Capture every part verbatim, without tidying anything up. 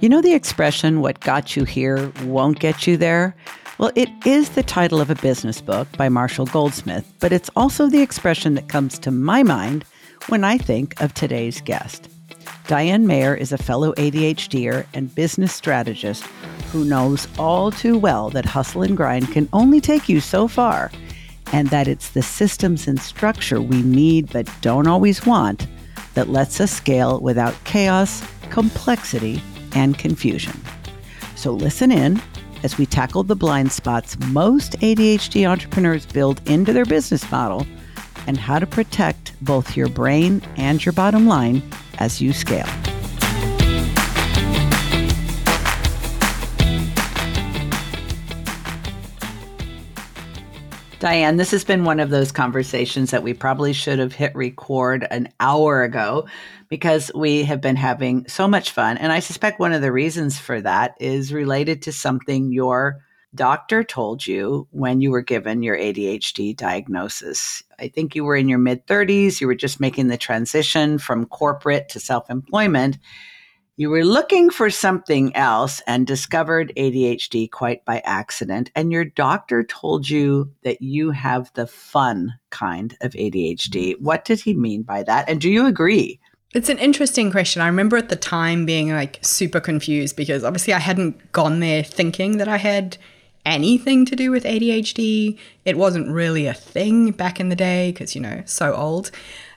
You know the expression, what got you here won't get you there? Well, it is the title of a business book by Marshall Goldsmith, but it's also the expression that comes to my mind when I think of today's guest. Diane Mayer is a fellow ADHDer and business strategist who knows all too well that hustle and grind can only take you so far, and that it's the systems and structure we need but don't always want that lets us scale without chaos, complexity, and confusion. So listen in as we tackle the blind spots most A D H D entrepreneurs build into their business model and how to protect both your brain and your bottom line as you scale. Diane, this has been one of those conversations that we probably should have hit record an hour ago because we have been having so much fun. And I suspect one of the reasons for that is related to something your doctor told you when you were given your A D H D diagnosis. I think you were in your mid-thirties. You were just making the transition from corporate to self-employment. You were looking for something else and discovered A D H D quite by accident. And your doctor told you that you have the fun kind of A D H D. What did he mean by that? And do you agree? It's an interesting question. I remember at the time being like super confused because obviously I hadn't gone there thinking that I had anything to do with A D H D. It wasn't really a thing back in the day because, you know, so old.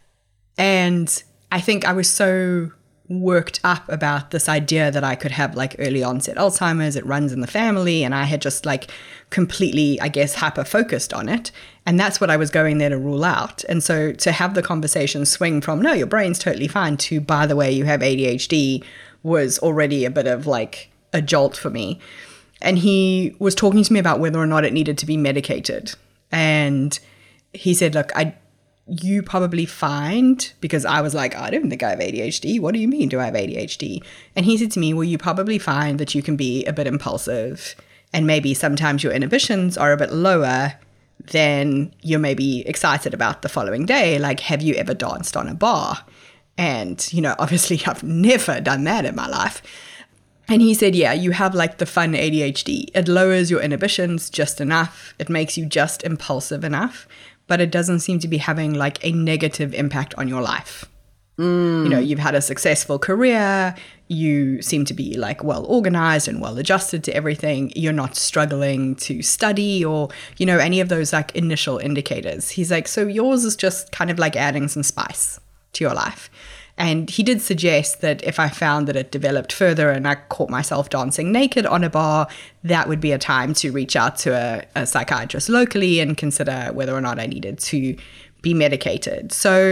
And I think I was so worked up about this idea that I could have like early onset Alzheimer's, it runs in the family, and I had just like completely, I guess, hyper focused on it. And that's what I was going there to rule out. And so to have the conversation swing from, no, your brain's totally fine, to, by the way, you have A D H D was already a bit of like a jolt for me. And he was talking to me about whether or not it needed to be medicated. And he said, look, I you probably find, because I was like, I don't think I have A D H D. What do you mean, do I have A D H D? And he said to me, well, you probably find that you can be a bit impulsive and maybe sometimes your inhibitions are a bit lower than you're maybe excited about the following day. Like, have you ever danced on a bar? And, you know, obviously I've never done that in my life. And he said, yeah, you have like the fun A D H D. It lowers your inhibitions just enough. It makes you just impulsive enough. But it doesn't seem to be having like a negative impact on your life. Mm. You know, you've had a successful career. You seem to be like well organized and well adjusted to everything. You're not struggling to study or, you know, any of those like initial indicators. He's like, so yours is just kind of like adding some spice to your life. And he did suggest that if I found that it developed further and I caught myself dancing naked on a bar, that would be a time to reach out to a, a psychiatrist locally and consider whether or not I needed to be medicated. So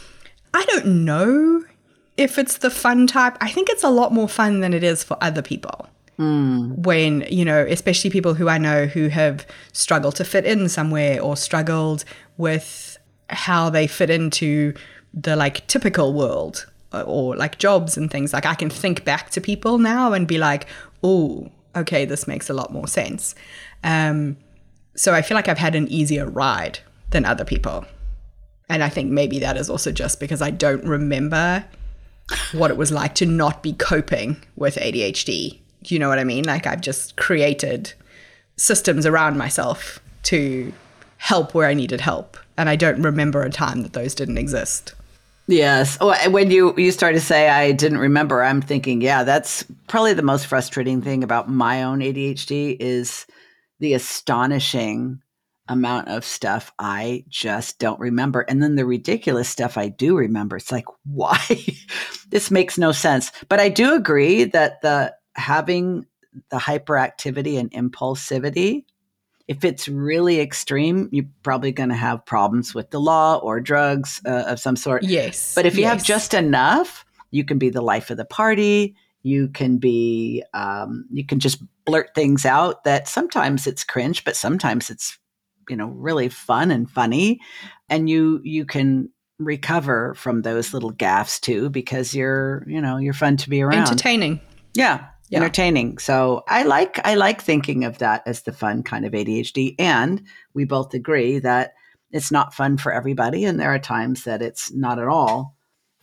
I don't know if it's the fun type. I think it's a lot more fun than it is for other people. Mm. When, you know, especially people who I know who have struggled to fit in somewhere or struggled with how they fit into the like typical world or, or like jobs and things. Like I can think back to people now and be like, oh, okay, this makes a lot more sense. Um, so I feel like I've had an easier ride than other people. And I think maybe that is also just because I don't remember what it was like to not be coping with A D H D. Do you know what I mean? Like I've just created systems around myself to help where I needed help. And I don't remember a time that those didn't exist. Yes. Oh, when you, you started to say I didn't remember, I'm thinking, yeah, that's probably the most frustrating thing about my own A D H D is the astonishing amount of stuff I just don't remember. And then the ridiculous stuff I do remember. It's like, why? This makes no sense. But I do agree that the having the hyperactivity and impulsivity, if it's really extreme, you're probably going to have problems with the law or drugs uh, of some sort. Yes. But if you yes. have just enough, you can be the life of the party. You can be, um, you can just blurt things out that sometimes it's cringe, but sometimes it's, you know, really fun and funny. And you, you can recover from those little gaffes too, because you're, you know, you're fun to be around. Entertaining. Yeah. Yeah. Entertaining. So I like I like thinking of that as the fun kind of A D H D. And we both agree that it's not fun for everybody. And there are times that it's not at all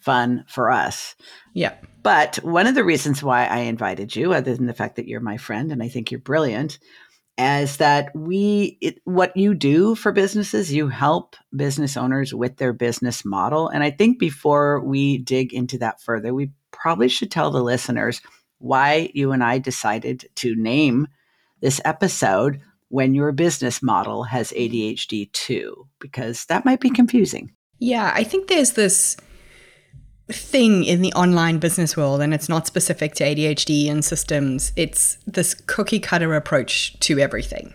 fun for us. Yeah. But one of the reasons why I invited you, other than the fact that you're my friend and I think you're brilliant, is that we, it, what you do for businesses, you help business owners with their business model. And I think before we dig into that further, we probably should tell the listeners why you and I decided to name this episode When Your Business Model Has A D H D Too, because that might be confusing. Yeah, I think there's this thing in the online business world, and it's not specific to A D H D and systems. It's this cookie cutter approach to everything.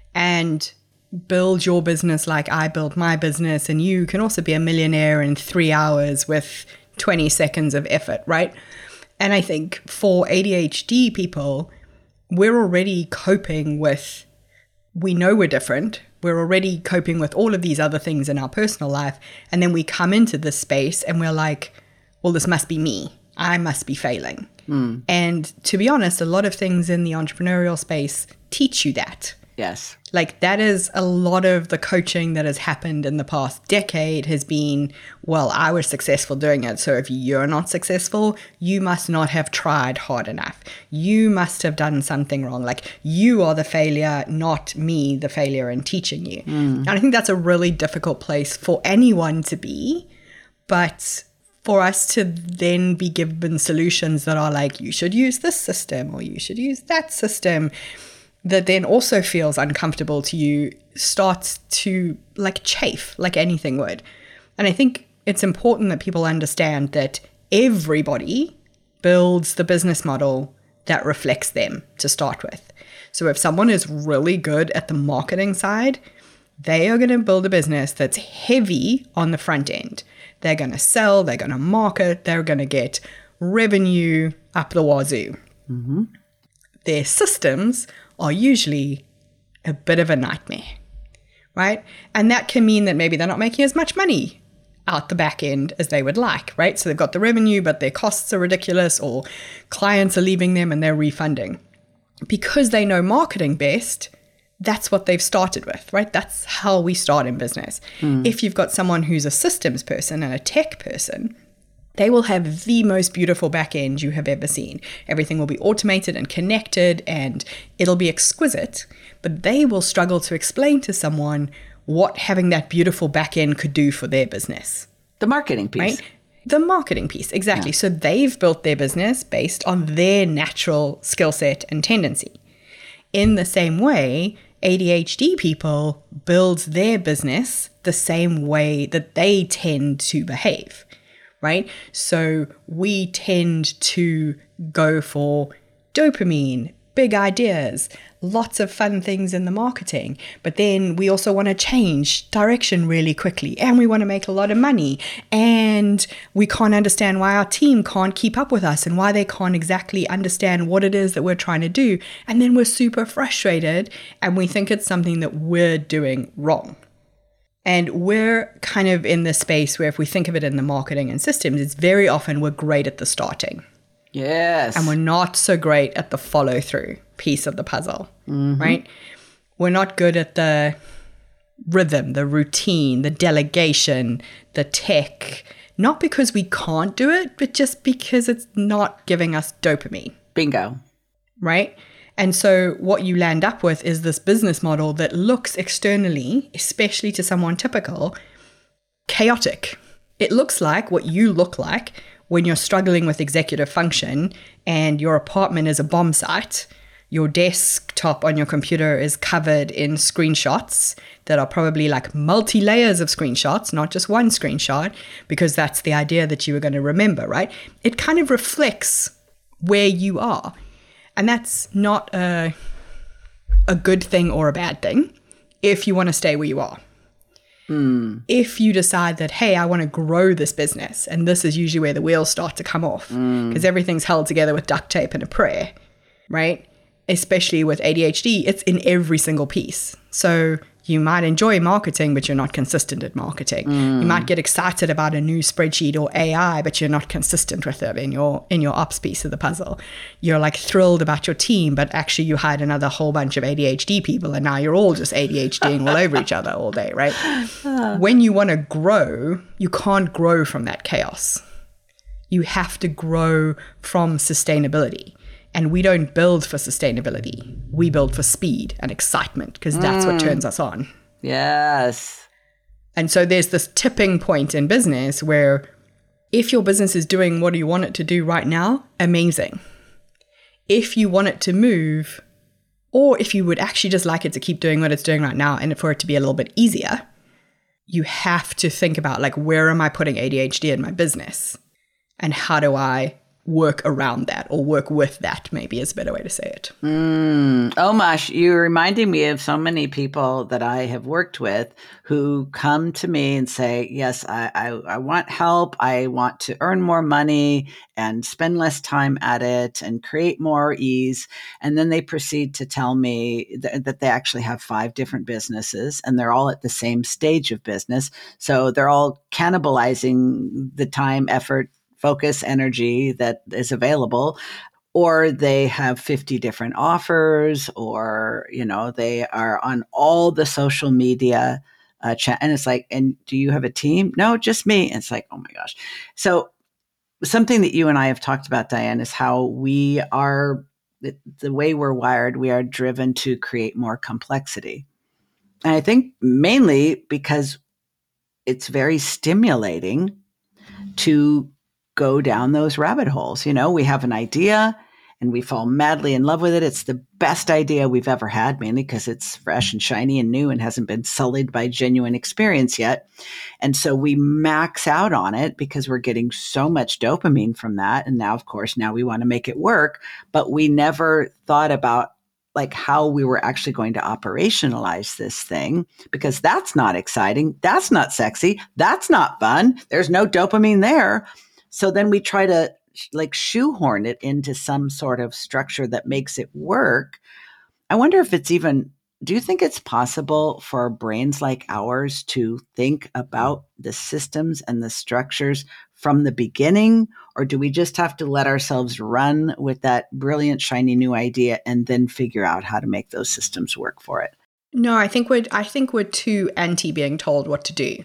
And build your business like I built my business, and you can also be a millionaire in three hours with twenty seconds of effort, right? And I think for A D H D people, we're already coping with, we know we're different. We're already coping with all of these other things in our personal life. And then we come into this space and we're like, well, this must be me. I must be failing. Mm. And to be honest, a lot of things in the entrepreneurial space teach you that. Yes. Like that is a lot of the coaching that has happened in the past decade has been, well, I was successful doing it. So if you're not successful, you must not have tried hard enough. You must have done something wrong. Like you are the failure, not me, the failure in teaching you. Mm. And I think that's a really difficult place for anyone to be. But for us to then be given solutions that are like, you should use this system or you should use that system, that then also feels uncomfortable to you, starts to like chafe like anything would. And I think it's important that people understand that everybody builds the business model that reflects them to start with. So if someone is really good at the marketing side, they are going to build a business that's heavy on the front end. They're going to sell, they're going to market, they're going to get revenue up the wazoo. Mm-hmm. Their systems are usually a bit of a nightmare, right? And that can mean that maybe they're not making as much money out the back end as they would like, right? So they've got the revenue, but their costs are ridiculous, or clients are leaving them and they're refunding. Because they know marketing best, that's what they've started with, right? That's how we start in business. Mm. If you've got someone who's a systems person and a tech person, they will have the most beautiful back end you have ever seen. Everything will be automated and connected and it'll be exquisite, but they will struggle to explain to someone what having that beautiful back end could do for their business. The marketing piece. Right? The marketing piece, exactly. Yeah. So they've built their business based on their natural skill set and tendency. In the same way, A D H D people build their business the same way that they tend to behave, right? So we tend to go for dopamine, big ideas, lots of fun things in the marketing, but then we also want to change direction really quickly, and we want to make a lot of money, and we can't understand why our team can't keep up with us and why they can't exactly understand what it is that we're trying to do. And then we're super frustrated and we think it's something that we're doing wrong. And we're kind of in this space where if we think of it in the marketing and systems, it's very often we're great at the starting. Yes. And we're not so great at the follow through piece of the puzzle, mm-hmm. right? We're not good at the rhythm, the routine, the delegation, the tech, not because we can't do it, but just because it's not giving us dopamine. Bingo. Right? And so what you land up with is this business model that looks externally, especially to someone typical, chaotic. It looks like what you look like when you're struggling with executive function and your apartment is a bomb site. Your desktop on your computer is covered in screenshots that are probably like multi-layers of screenshots, not just one screenshot, because that's the idea that you were going to remember, right? It kind of reflects where you are. And that's not a, a good thing or a bad thing if you want to stay where you are. Mm. If you decide that, hey, I want to grow this business, and this is usually where the wheels start to come off because mm. everything's held together with duct tape and a prayer, right? Especially with A D H D, it's in every single piece. So you might enjoy marketing, but you're not consistent at marketing. Mm. You might get excited about a new spreadsheet or A I, but you're not consistent with it in your in your ops piece of the puzzle. You're like thrilled about your team, but actually you hired another whole bunch of A D H D people, and now you're all just ADHDing all over each other all day, right? When you want to grow, you can't grow from that chaos. You have to grow from sustainability. And we don't build for sustainability. We build for speed and excitement because that's mm. what turns us on. Yes. And so there's this tipping point in business where if your business is doing what you want it to do right now, amazing. If you want it to move, or if you would actually just like it to keep doing what it's doing right now and for it to be a little bit easier, you have to think about, like, where am I putting A D H D in my business? And how do I work around that, or work with that, maybe is a better way to say it. Mm. Omash, you're reminding me of so many people that I have worked with who come to me and say, yes, I, I, I want help. I want to earn more money and spend less time at it and create more ease. And then they proceed to tell me th- that they actually have five different businesses and they're all at the same stage of business. So they're all cannibalizing the time, effort, focus, energy that is available, or they have fifty different offers, or, you know, they are on all the social media uh, chat. And it's like, and do you have a team? No, just me. And it's like, oh my gosh. So something that you and I have talked about, Diane, is how we are, the, the way we're wired, we are driven to create more complexity. And I think mainly because it's very stimulating to go down those rabbit holes. You know, we have an idea and we fall madly in love with it. It's the best idea we've ever had, mainly because it's fresh and shiny and new and hasn't been sullied by genuine experience yet. And so we max out on it because we're getting so much dopamine from that. And now, of course, now we want to make it work, but we never thought about like how we were actually going to operationalize this thing, because that's not exciting. That's not sexy. That's not fun. There's no dopamine there. So then we try to like shoehorn it into some sort of structure that makes it work. I wonder if it's even, do you think it's possible for brains like ours to think about the systems and the structures from the beginning? Or do we just have to let ourselves run with that brilliant, shiny new idea and then figure out how to make those systems work for it? No, I think we're, I think we're too anti being told what to do.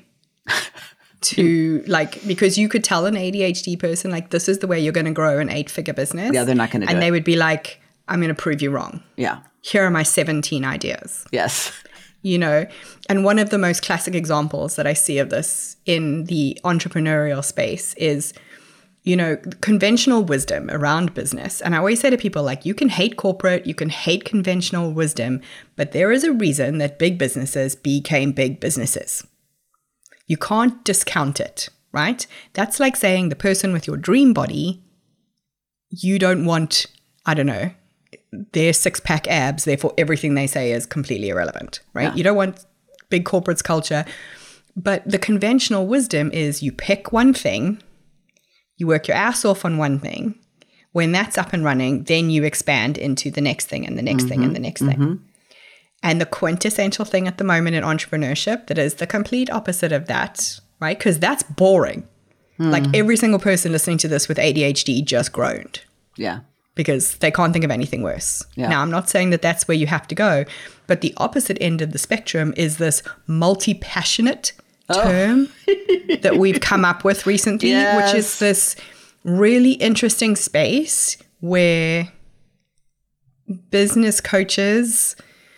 To like, because you could tell an A D H D person, like, this is the way you're going to grow an eight figure business. Yeah, they're not going to do it. And they would be like, I'm going to prove you wrong. Yeah. Here are my seventeen ideas. Yes. You know, and one of the most classic examples that I see of this in the entrepreneurial space is, you know, conventional wisdom around business. And I always say to people, like, you can hate corporate, you can hate conventional wisdom, but there is a reason that big businesses became big businesses. You can't discount it, right? That's like saying the person with your dream body, you don't want, I don't know, their six-pack abs, therefore everything they say is completely irrelevant, right? Yeah. You don't want big corporate's culture. But the conventional wisdom is you pick one thing, you work your ass off on one thing. When that's up and running, then you expand into the next thing and the next mm-hmm. thing and the next mm-hmm. thing. And the quintessential thing at the moment in entrepreneurship that is the complete opposite of that, right? Because that's boring. Mm. Like every single person listening to this with A D H D just groaned. Yeah. Because they can't think of anything worse. Yeah. Now, I'm not saying that that's where you have to go, but the opposite end of the spectrum is this multi-passionate oh. term that we've come up with recently, yes. which is this really interesting space where business coaches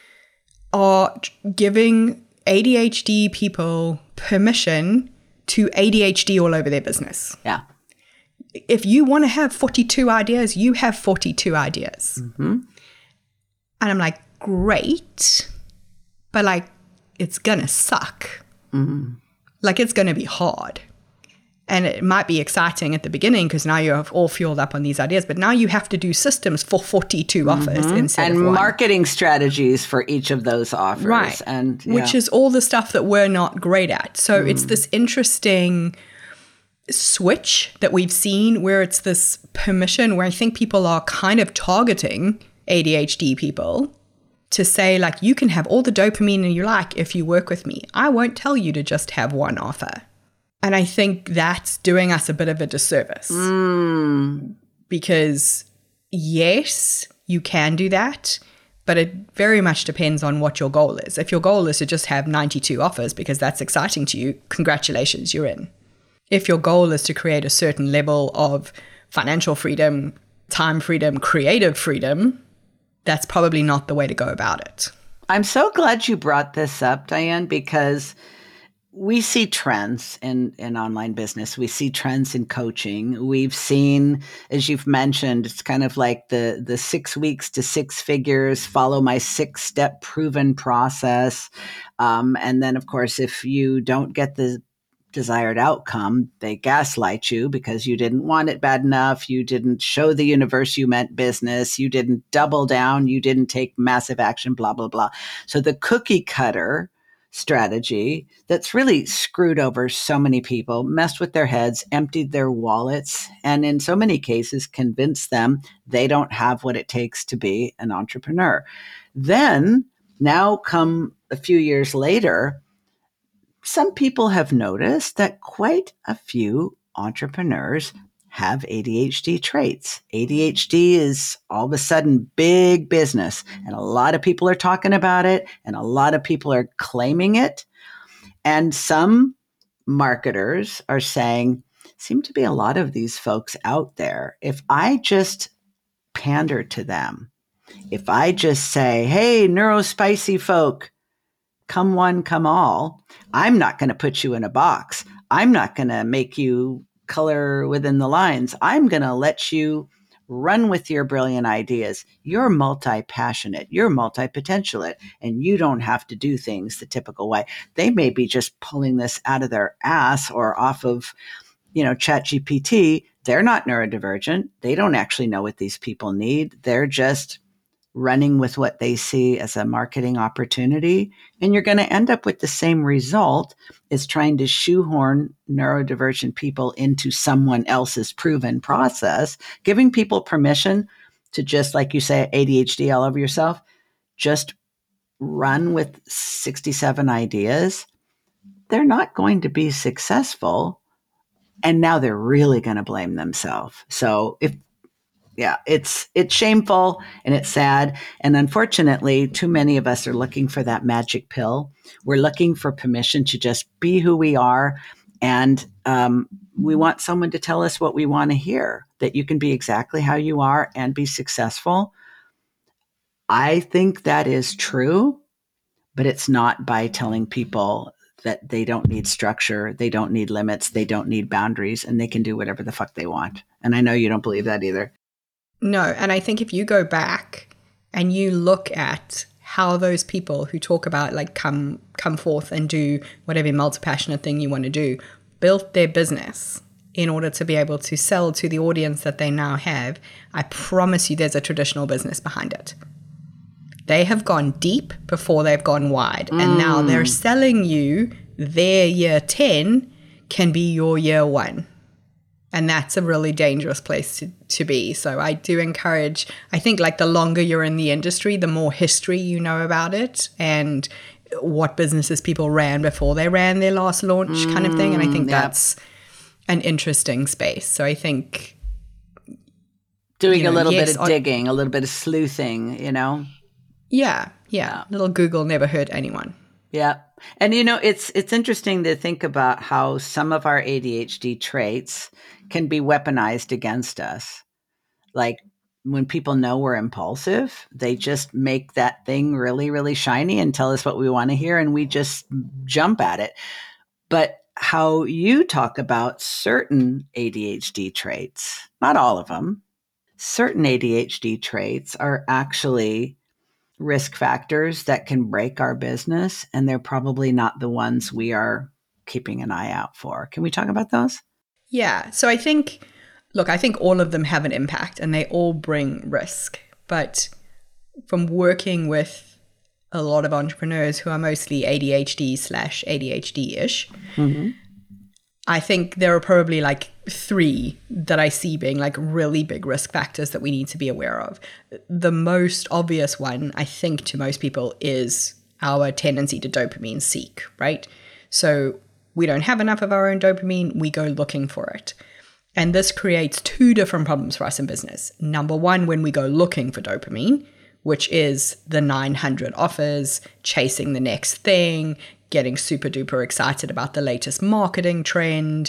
are giving A D H D people permission to A D H D all over their business. Yeah. If you want to have forty-two ideas, you have forty-two ideas. Mm-hmm. And I'm like, great, but like, it's going to suck. Mm-hmm. Like, it's going to be hard. And it might be exciting at the beginning because now you're all fueled up on these ideas, but now you have to do systems for forty-two mm-hmm. offers instead and of one. And marketing strategies for each of those offers. Right. And, yeah. Which is all the stuff that we're not great at. So mm. it's this interesting switch that we've seen where it's this permission where I think people are kind of targeting A D H D people to say, like, you can have all the dopamine you like if you work with me. I won't tell you to just have one offer. And I think that's doing us a bit of a disservice mm. because, yes, you can do that, but it very much depends on what your goal is. If your goal is to just have ninety-two offers because that's exciting to you, congratulations, you're in. If your goal is to create a certain level of financial freedom, time freedom, creative freedom, that's probably not the way to go about it. I'm so glad you brought this up, Diane, because we see trends in, in online business. We see trends in coaching. We've seen, as you've mentioned, it's kind of like the, the six weeks to six figures, follow my six-step proven process. Um, and then, of course, if you don't get the desired outcome, they gaslight you because you didn't want it bad enough. You didn't show the universe you meant business. You didn't double down. You didn't take massive action, blah, blah, blah. So the cookie cutter strategy that's really screwed over so many people, messed with their heads, emptied their wallets, and in so many cases convinced them they don't have what it takes to be an entrepreneur. Then, now come a few years later, some people have noticed that quite a few entrepreneurs have A D H D traits. A D H D is all of a sudden big business, and a lot of people are talking about it, and a lot of people are claiming it. And some marketers are saying, seem to be a lot of these folks out there. If I just pander to them, if I just say, hey, neurospicy folk, come one, come all, I'm not going to put you in a box. I'm not going to make you color within the lines. I'm going to let you run with your brilliant ideas. You're multi-passionate, you're multi-potentialate, and you don't have to do things the typical way. They may be just pulling this out of their ass or off of, you know, ChatGPT. They're not neurodivergent. They don't actually know what these people need. They're just running with what they see as a marketing opportunity. And you're going to end up with the same result as trying to shoehorn neurodivergent people into someone else's proven process, giving people permission to just, like you say, A D H D all over yourself, just run with sixty-seven ideas. They're not going to be successful. And now they're really going to blame themselves. So if Yeah, it's it's shameful and it's sad. And unfortunately, too many of us are looking for that magic pill. We're looking for permission to just be who we are. And um, we want someone to tell us what we want to hear, that you can be exactly how you are and be successful. I think that is true, but it's not by telling people that they don't need structure, they don't need limits, they don't need boundaries, and they can do whatever the fuck they want. And I know you don't believe that either. No, and I think if you go back and you look at how those people who talk about like come come forth and do whatever multi-passionate thing you want to do, built their business in order to be able to sell to the audience that they now have, I promise you there's a traditional business behind it. They have gone deep before they've gone wide. Mm. And now they're selling you their year ten can be your year one. And that's a really dangerous place to, to be. So I do encourage, I think like the longer you're in the industry, the more history you know about it and what businesses people ran before they ran their last launch mm, kind of thing. And I think yep. that's an interesting space. So I think doing you know, a little yes, bit of digging, a little bit of sleuthing, you know? Yeah, yeah. Little Google never hurt anyone. Yeah. And, you know, it's it's interesting to think about how some of our A D H D traits can be weaponized against us. Like when people know we're impulsive, they just make that thing really, really shiny and tell us what we want to hear, and we just jump at it. But how you talk about certain A D H D traits, not all of them, certain A D H D traits are actually risk factors that can break our business, and they're probably not the ones we are keeping an eye out for. Can we talk about those? Yeah. So I think, look, I think all of them have an impact and they all bring risk. But from working with a lot of entrepreneurs who are mostly A D H D slash A D H D-ish, mm-hmm. I think there are probably like three that I see being like really big risk factors that we need to be aware of. The most obvious one, I think, to most people is our tendency to dopamine seek, right? So we don't have enough of our own dopamine, we go looking for it. And this creates two different problems for us in business. Number one, when we go looking for dopamine, which is the nine hundred offers, chasing the next thing, getting super duper excited about the latest marketing trend,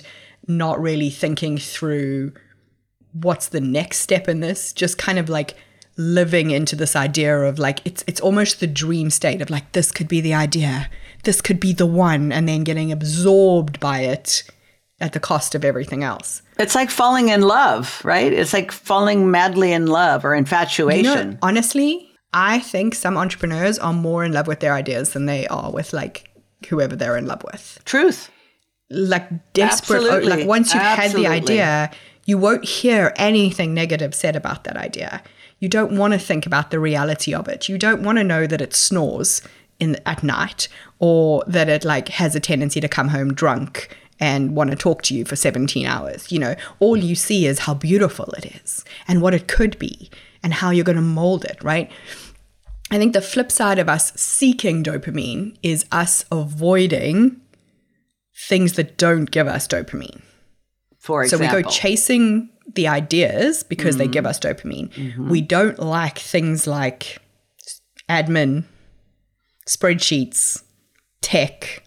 not really thinking through what's the next step in this, just kind of like living into this idea of like, it's it's almost the dream state of like, this could be the idea, this could be the one, and then getting absorbed by it at the cost of everything else. It's like falling in love, right? It's like falling madly in love or infatuation. You know, honestly, I think some entrepreneurs are more in love with their ideas than they are with like whoever they're in love with. Truth. Like desperate. Absolutely. Like once you've Absolutely. had the idea, you won't hear anything negative said about that idea. You don't want to think about the reality of it. You don't want to know that it snores in at night, or that it like has a tendency to come home drunk and want to talk to you for seventeen hours. You know, all you see is how beautiful it is and what it could be and how you're going to mold it, right? I think the flip side of us seeking dopamine is us avoiding things that don't give us dopamine. For example. So we go chasing the ideas because mm-hmm. they give us dopamine. Mm-hmm. We don't like things like admin, spreadsheets, tech,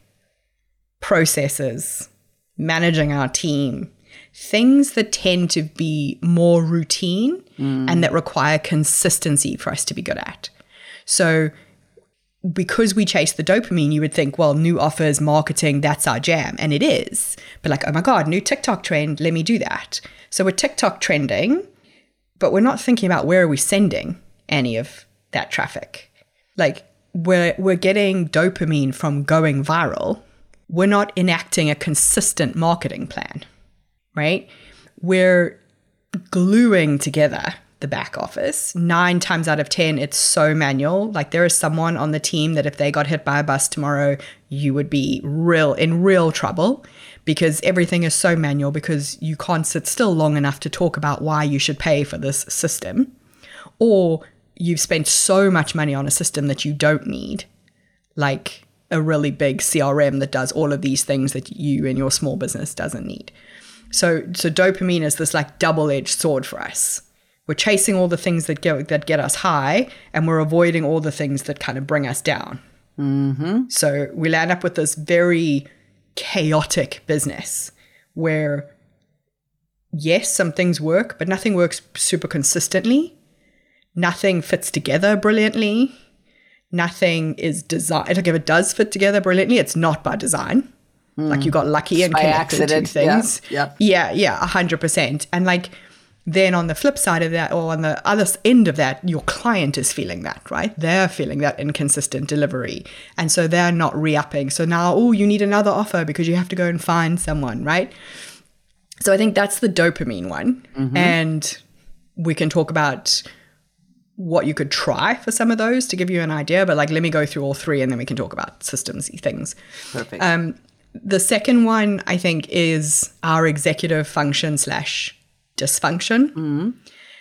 processes, managing our team, things that tend to be more routine mm. and that require consistency for us to be good at. So because we chase the dopamine, you would think, well, new offers, marketing, that's our jam. And it is. But like, oh my God, new TikTok trend, let me do that. So we're TikTok trending, but we're not thinking about where are we sending any of that traffic. Like we're we're getting dopamine from going viral. We're not enacting a consistent marketing plan, right? We're gluing together the back office. Nine times out of ten, it's so manual. Like there is someone on the team that if they got hit by a bus tomorrow, you would be real in real trouble because everything is so manual because you can't sit still long enough to talk about why you should pay for this system. Or you've spent so much money on a system that you don't need, like a really big C R M that does all of these things that you and your small business doesn't need. So so dopamine is this like double-edged sword for us. We're chasing all the things that get, that get us high, and we're avoiding all the things that kind of bring us down. Mm-hmm. So we land up with this very chaotic business where, yes, some things work, but nothing works super consistently. Nothing fits together brilliantly. Nothing is designed. Like if it does fit together brilliantly, it's not by design. Mm. Like you got lucky and by connected accident. two things. Yeah, yeah, yeah, a hundred percent. And like then on the flip side of that, or on the other end of that, your client is feeling that, right? They're feeling that inconsistent delivery. And so they're not re-upping. So now, oh, you need another offer because you have to go and find someone, right? So I think that's the dopamine one. Mm-hmm. And we can talk about what you could try for some of those to give you an idea. But like, let me go through all three and then we can talk about systemsy things. Perfect. Um, the second one, I think, is our executive function slash dysfunction. Mm-hmm.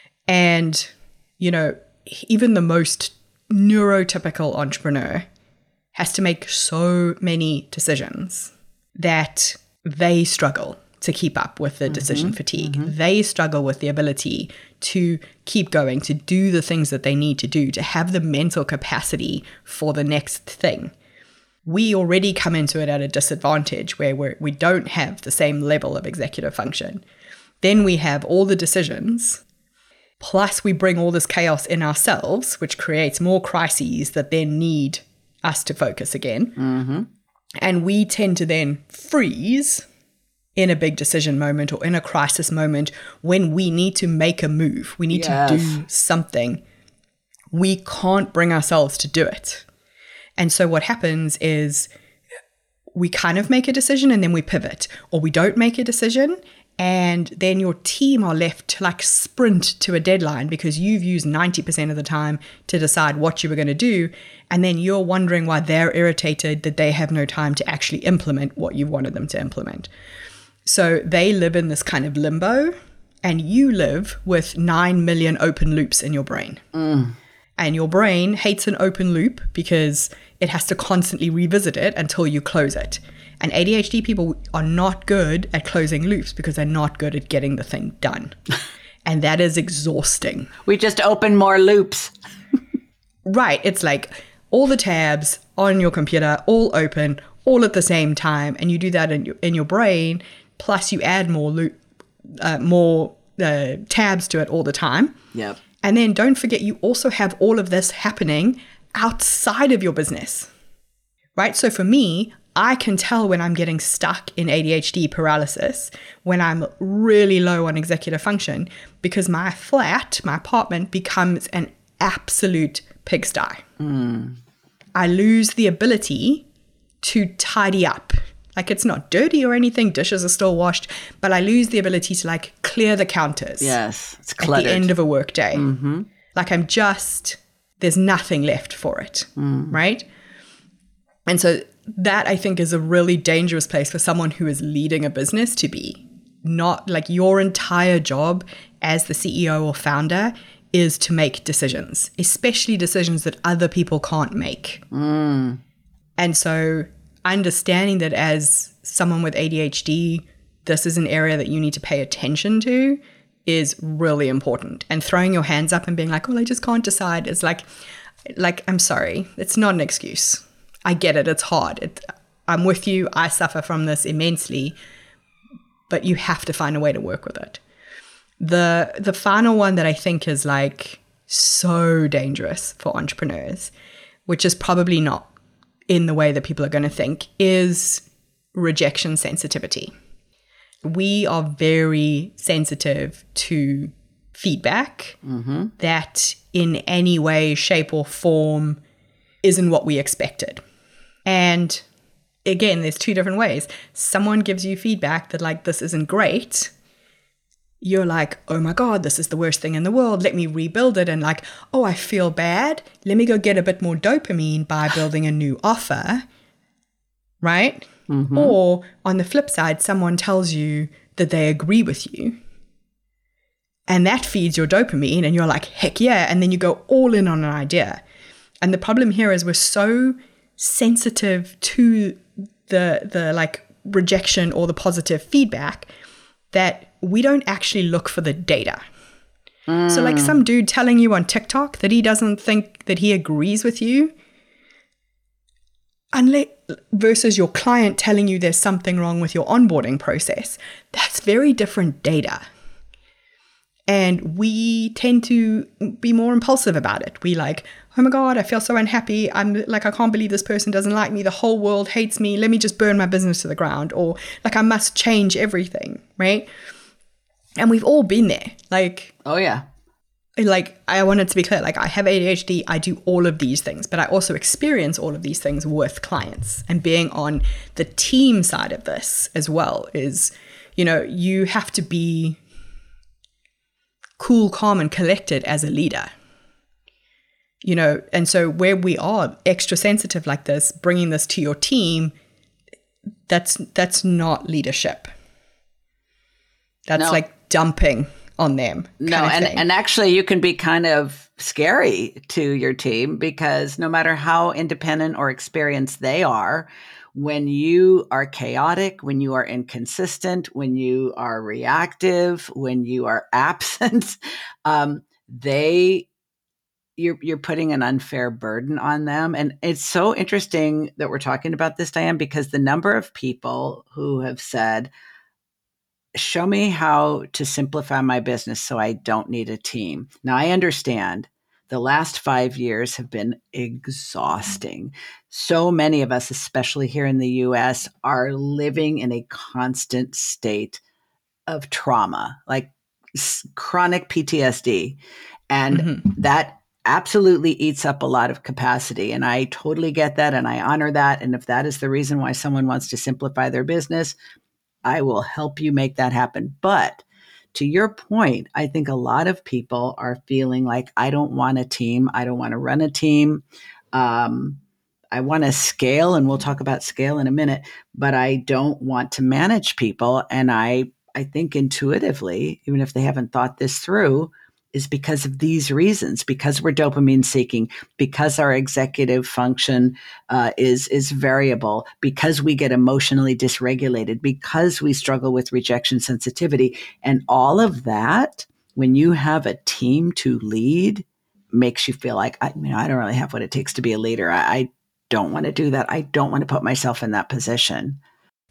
And, you know, even the most neurotypical entrepreneur has to make so many decisions that they struggle to keep up with the mm-hmm. decision fatigue. Mm-hmm. They struggle with the ability to keep going, to do the things that they need to do, to have the mental capacity for the next thing. We already come into it at a disadvantage where we're, we don't have the same level of executive function. Then we have all the decisions, plus we bring all this chaos in ourselves, which creates more crises that then need us to focus again. Mm-hmm. And we tend to then freeze in a big decision moment or in a crisis moment when we need to make a move. We need yes. to do something. We can't bring ourselves to do it. And so what happens is we kind of make a decision and then we pivot, or we don't make a decision and then your team are left to like sprint to a deadline because you've used ninety percent of the time to decide what you were going to do. And then you're wondering why they're irritated that they have no time to actually implement what you wanted them to implement. So they live in this kind of limbo and you live with nine million open loops in your brain. Mm. And your brain hates an open loop because it has to constantly revisit it until you close it. And A D H D people are not good at closing loops because they're not good at getting the thing done. And that is exhausting. We just open more loops. Right. It's like all the tabs on your computer, all open, all at the same time. And you do that in your, in your brain. plus you add more loop, uh, more uh, tabs to it all the time. Yep. And then don't forget, you also have all of this happening outside of your business, right? So for me, I can tell when I'm getting stuck in A D H D paralysis, when I'm really low on executive function, because my flat, my apartment becomes an absolute pigsty. Mm. I lose the ability to tidy up. Like, it's not dirty or anything, dishes are still washed, but I lose the ability to like clear the counters. Yes, it's cluttered. At the end of a work day. Mm-hmm. Like I'm just, there's nothing left for it, mm. right? And so that I think is a really dangerous place for someone who is leading a business to be. Not like your entire job as the C E O or founder is to make decisions, especially decisions that other people can't make. Mm. And so understanding that as someone with A D H D, this is an area that you need to pay attention to is really important. And throwing your hands up and being like, well, I just can't decide is like, like, I'm sorry, it's not an excuse. I get it. It's hard. It, I'm with you. I suffer from this immensely, but you have to find a way to work with it. The the final one that I think is like so dangerous for entrepreneurs, which is probably not in the way that people are going to think, is rejection sensitivity. We are very sensitive to feedback mm-hmm. that in any way, shape, or form isn't what we expected. And again, there's two different ways. Someone gives you feedback that like, this isn't great. You're like, oh my God, this is the worst thing in the world. Let me rebuild it. And like, oh, I feel bad. Let me go get a bit more dopamine by building a new offer. Right? Mm-hmm. Or on the flip side, someone tells you that they agree with you. And that feeds your dopamine. And you're like, heck yeah. And then you go all in on an idea. And the problem here is we're so sensitive to the the like rejection or the positive feedback that we don't actually look for the data. Mm. So like some dude telling you on TikTok that he doesn't think that he agrees with you, unless versus your client telling you there's something wrong with your onboarding process, that's very different data. And we tend to be more impulsive about it. We like, oh my God, I feel so unhappy. I'm like, I can't believe this person doesn't like me. The whole world hates me. Let me just burn my business to the ground. Or like, I must change everything, right? And we've all been there. Like, oh yeah. Like, I wanted to be clear, like I have A D H D, I do all of these things, but I also experience all of these things with clients. And being on the team side of this as well is, you know, you have to be cool, calm, and collected as a leader. You know, and so where we are extra sensitive like this, bringing this to your team, that's that's not leadership. That's no. like dumping on them. No, and, and actually you can be kind of scary to your team because no matter how independent or experienced they are, when you are chaotic, when you are inconsistent, when you are reactive, when you are absent, um, they you're you're putting an unfair burden on them. And it's so interesting that we're talking about this, Diane, because the number of people who have said, show me how to simplify my business so I don't need a team. Now, I understand the last five years have been exhausting. So many of us, especially here in the U S, are living in a constant state of trauma, like s- chronic P T S D. And mm-hmm. that absolutely eats up a lot of capacity. And I totally get that. And I honor that. And if that is the reason why someone wants to simplify their business, I will help you make that happen. But to your point, I think a lot of people are feeling like, I don't want a team. I don't want to run a team. Um, I want to scale, and we'll talk about scale in a minute, but I don't want to manage people. And I, I think intuitively, even if they haven't thought this through, is because of these reasons, because we're dopamine seeking, because our executive function uh, is, is variable, because we get emotionally dysregulated, because we struggle with rejection sensitivity. And all of that, when you have a team to lead, makes you feel like, I, you know, I don't really have what it takes to be a leader. I, I don't want to do that. I don't want to put myself in that position.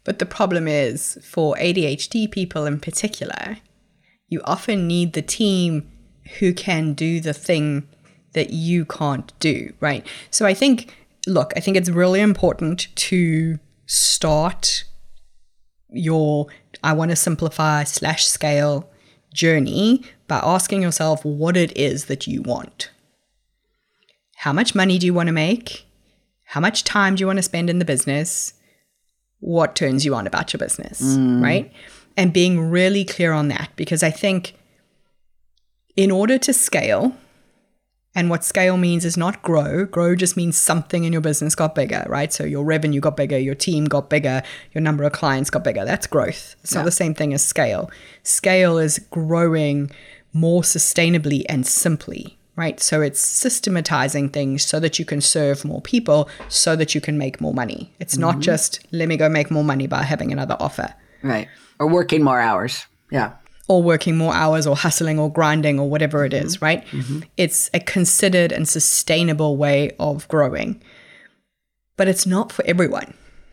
But the problem is, for A D H D people in particular, you often need the team who can do the thing that you can't do, right? So I think, look, I think it's really important to start your I want to simplify slash scale journey by asking yourself what it is that you want. How much money do you want to make? How much time do you want to spend in the business? What turns you on about your business, mm. right? And being really clear on that, because I think in order to scale, and what scale means is not grow. Grow just means something in your business got bigger, right? So your revenue got bigger, your team got bigger, your number of clients got bigger. That's growth. It's yeah. not the same thing as scale. Scale is growing more sustainably and simply, right? So it's systematizing things so that you can serve more people, so that you can make more money. It's mm-hmm. not just, let me go make more money by having another offer. Right. Or working more hours. Yeah. Or working more hours or hustling or grinding or whatever it is, right? Mm-hmm. It's a considered and sustainable way of growing. But it's not for everyone.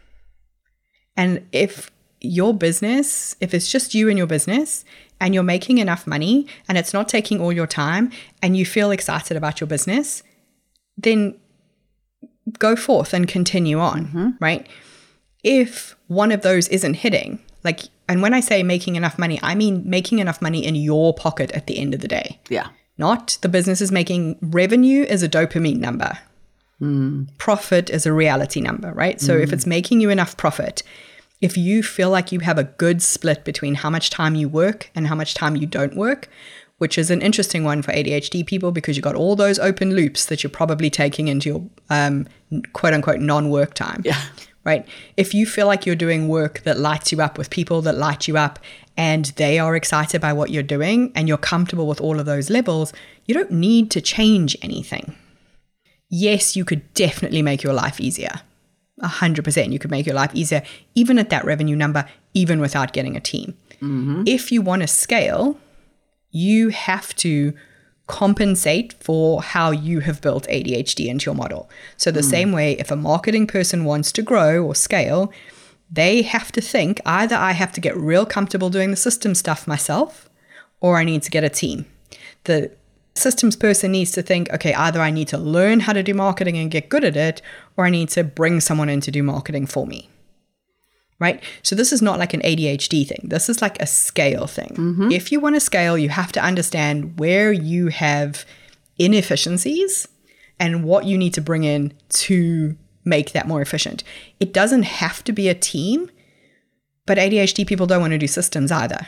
And if your business, if it's just you and your business and you're making enough money and it's not taking all your time and you feel excited about your business, then go forth and continue on, mm-hmm. right? If one of those isn't hitting, like, and when I say making enough money, I mean making enough money in your pocket at the end of the day. Yeah. Not the business is making. Revenue is a dopamine number. Mm. Profit is a reality number, right? So mm. if it's making you enough profit, if you feel like you have a good split between how much time you work and how much time you don't work, which is an interesting one for A D H D people because you've got all those open loops that you're probably taking into your um, quote unquote non-work time. Yeah. Right? If you feel like you're doing work that lights you up with people that light you up and they are excited by what you're doing and you're comfortable with all of those levels, you don't need to change anything. Yes, you could definitely make your life easier. A hundred percent you could make your life easier, even at that revenue number, even without getting a team. Mm-hmm. If you want to scale, you have to compensate for how you have built A D H D into your model. So the mm. same way, if a marketing person wants to grow or scale, they have to think either I have to get real comfortable doing the system stuff myself or I need to get a team. The systems person needs to think, okay, either I need to learn how to do marketing and get good at it or I need to bring someone in to do marketing for me. Right? So this is not like an A D H D thing. This is like a scale thing. Mm-hmm. If you want to scale, you have to understand where you have inefficiencies and what you need to bring in to make that more efficient. It doesn't have to be a team, but A D H D people don't want to do systems either.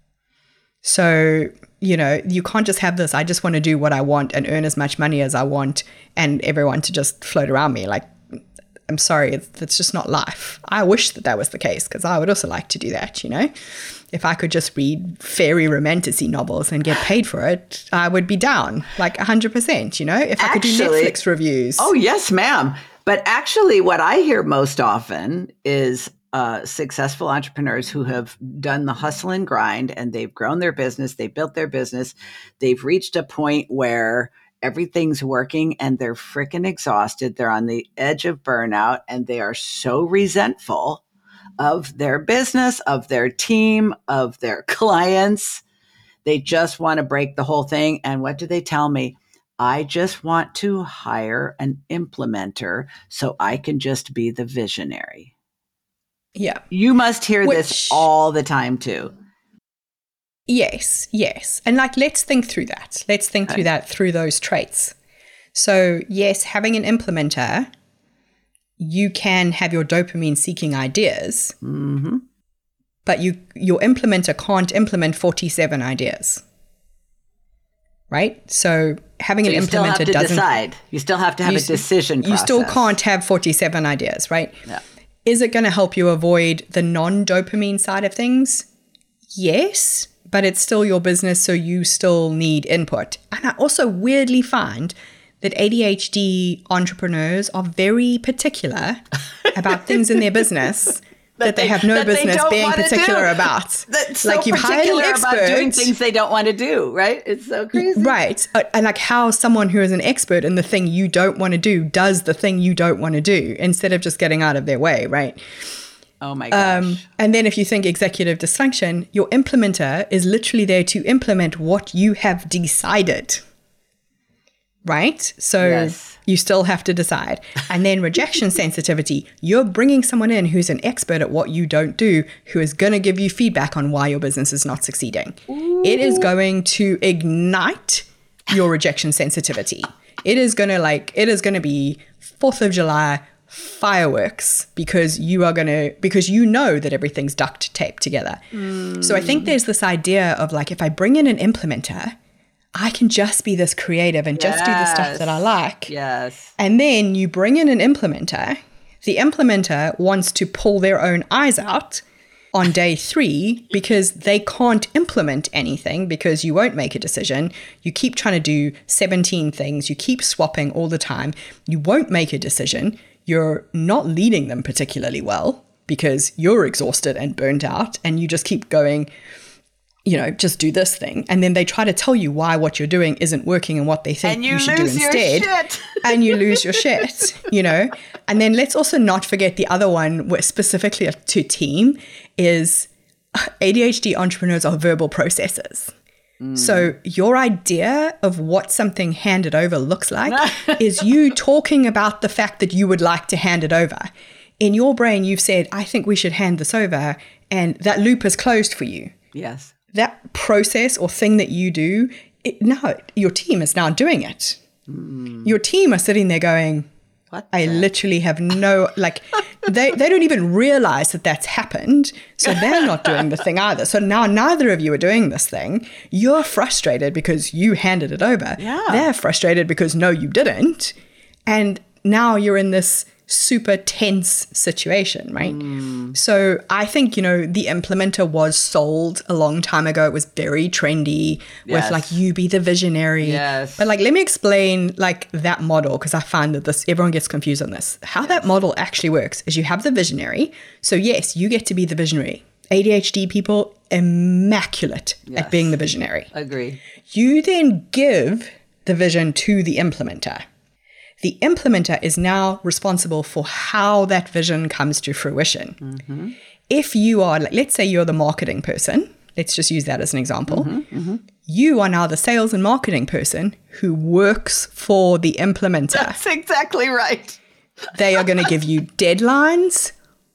So, you know, you can't just have this, I just want to do what I want and earn as much money as I want and everyone to just float around me. Like, I'm sorry, it's, it's just not life. I wish that that was the case because I would also like to do that, you know. If I could just read fairy romantasy novels and get paid for it, I would be down like one hundred percent, you know. If I actually, could do Netflix reviews. Oh, yes, ma'am. But actually what I hear most often is uh, successful entrepreneurs who have done the hustle and grind and they've grown their business, they've built their business, they've reached a point where everything's working and they're freaking exhausted. They're on the edge of burnout and they are so resentful of their business, of their team, of their clients. They just want to break the whole thing. And what do they tell me? I just want to hire an implementer so I can just be the visionary. Yeah. You must hear Which, this all the time too. Yes, yes. And like, let's think through that. Let's think okay. through that through those traits. So yes, having an implementer, you can have your dopamine seeking ideas, mm-hmm. but you your implementer can't implement forty-seven ideas. Right? So having so an you implementer still have to doesn't decide. You still have to have you, a decision process. You still can't have forty-seven ideas, right? Yeah. Is it going to help you avoid the non-dopamine side of things? Yes, but it's still your business, so you still need input. And I also weirdly find that A D H D entrepreneurs are very particular about things in their business that, that they, they have no business being particular do. about. That's so like you've hired an expert about doing things they don't want to do, right? It's so crazy. Right. And like how someone who is an expert in the thing you don't want to do does the thing you don't want to do instead of just getting out of their way, right? Oh my gosh. Um, and then if you think executive dysfunction, your implementer is literally there to implement what you have decided. Right? So yes. You still have to decide. And then rejection sensitivity, you're bringing someone in who's an expert at what you don't do, who is going to give you feedback on why your business is not succeeding. Ooh. It is going to ignite your rejection sensitivity. It is going to like, it is going to be fourth of July fireworks because you are going to, because you know that everything's duct taped together. Mm. So I think there's this idea of like, if I bring in an implementer, I can just be this creative and just yes. do the stuff that I like. Yes. And then you bring in an implementer. The implementer wants to pull their own eyes out on day three because they can't implement anything because you won't make a decision. You keep trying to do seventeen things. You keep swapping all the time. You won't make a decision. You're not leading them particularly well because you're exhausted and burnt out and you just keep going, you know, just do this thing. And then they try to tell you why what you're doing isn't working and what they think and you, you should lose do instead. Your shit. And you lose your shit, you know. And then let's also not forget the other one, specifically to team, is A D H D entrepreneurs are verbal processors. Mm. So your idea of what something handed over looks like is you talking about the fact that you would like to hand it over. In your brain, you've said, I think we should hand this over. And that loop is closed for you. Yes. That process or thing that you do, it, now your team is now doing it. Mm. Your team are sitting there going, what I the? literally have no, like, they, they don't even realize that that's happened. So they're not doing the thing either. So now neither of you are doing this thing. You're frustrated because you handed it over. Yeah. They're frustrated because no, you didn't. And now you're in this super tense situation, right? Mm. So I think, you know, the implementer was sold a long time ago. It was very trendy yes. with like, you be the visionary. Yes. But like, let me explain like that model because I find that this, everyone gets confused on this. How yes. that model actually works is you have the visionary. So yes, you get to be the visionary. A D H D people, immaculate yes. at being the visionary. Agree. You then give the vision to the implementer. The implementer is now responsible for how that vision comes to fruition. Mm-hmm. If you are, let's say you're the marketing person, let's just use that as an example. Mm-hmm, mm-hmm. You are now the sales and marketing person who works for the implementer. That's exactly right. They are going to give you deadlines,